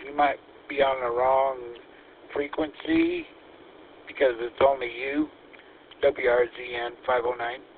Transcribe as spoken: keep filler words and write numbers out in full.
you might be on the wrong frequency because it's only you. W R Z N five oh nine.